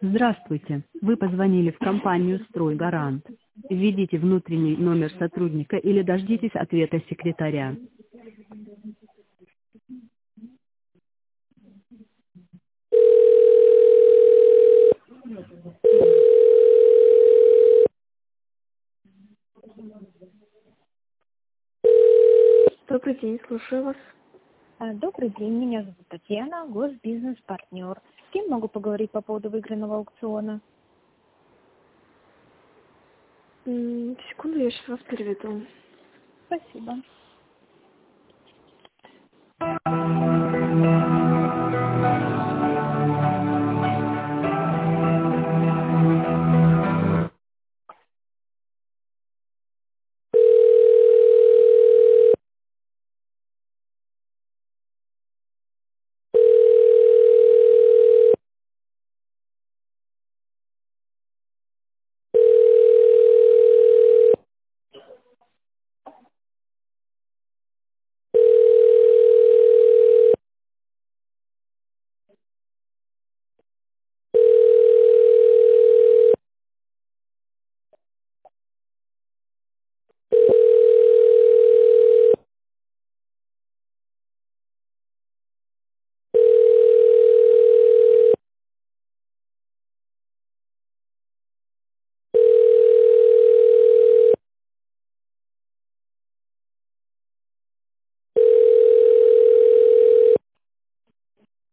Здравствуйте. Вы позвонили в компанию «Стройгарант». Введите внутренний номер сотрудника или дождитесь ответа секретаря. Добрый день, слушаю вас. Добрый день, меня зовут Татьяна, госбизнес-партнер. С кем могу поговорить по поводу выигранного аукциона? Секунду, я сейчас вас переведу. Спасибо.